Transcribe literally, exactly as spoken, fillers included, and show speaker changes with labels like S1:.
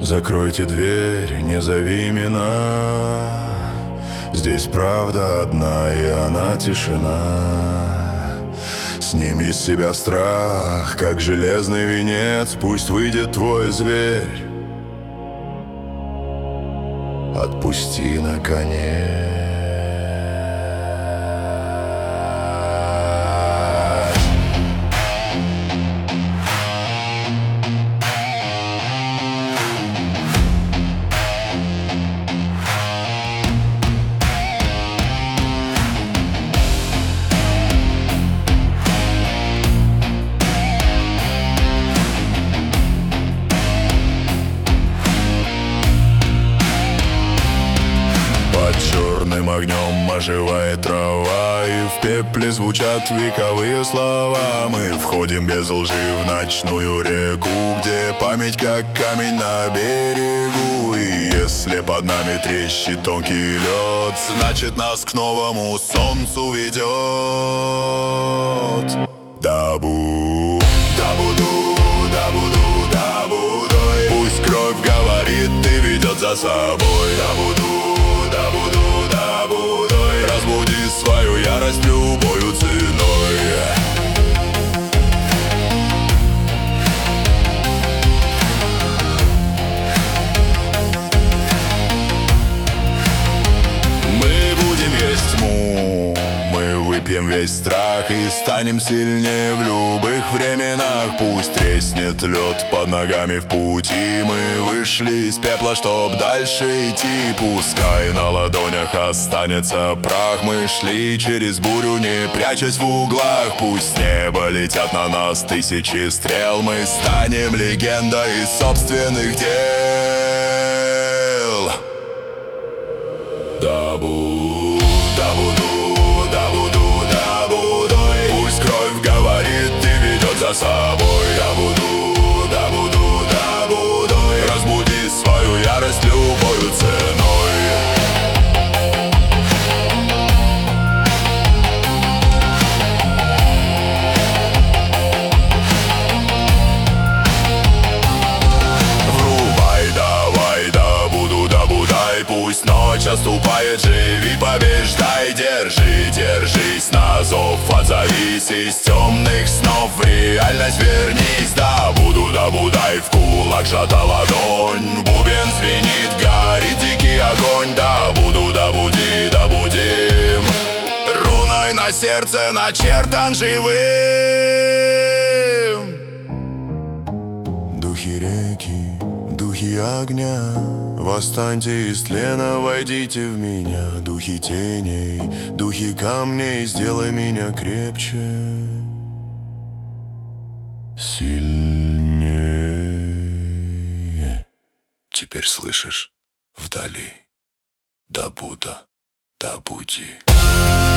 S1: Закройте дверь, не зови имена. Здесь правда одна, и она тишина. Сними с себя страх, как железный венец. Пусть выйдет твой зверь. Отпусти наконец. Черным огнем оживает трава, и в пепле звучат вековые слова. Мы входим без лжи в ночную реку, где память как камень на берегу. И если под нами трещит тонкий лед, значит нас к новому солнцу ведет. Дабу, дабуду, дабуду, дабудой. Пусть кровь говорит и ведет за собой. Дабуду, дабуду, дабудой. Разбуди свою ярость любою ценой. Мы будем есть тьму, мы выпьем весь страх и станем сильнее в любых временах. Пусть треснет лед под ногами в пути, мы вышли из пепла, чтоб дальше идти. Пускай на ладонях останется прах, мы шли через бурю, не прячась в углах. Пусть с неба летят на нас тысячи стрел, мы станем легендой собственных дел. Дабу, дабуду, дабуду, дабудой. Пусть кровь говорит и ведет за собой. Дабуду, дабуду, дабудой. Разбуди свою ярость любою ценой. Врубай, давай, дабуду, дабудай. Пусть ночь отступает, живи, побеждай. Держи, держись на зов, отзовись из темных снов. В реальность вернись, дабуду, дабудай. В кулак сжата ладонь, бубен звенит, горит дикий огонь. Дабуду, дабуди, дабудим. Руной на сердце начертан живым. Духи реки, духи огня, восстаньте из тлена, войдите в меня. Духи теней, духи камней, сделай меня крепче, сильнее. Теперь слышишь вдали: Дабуда, дабуди.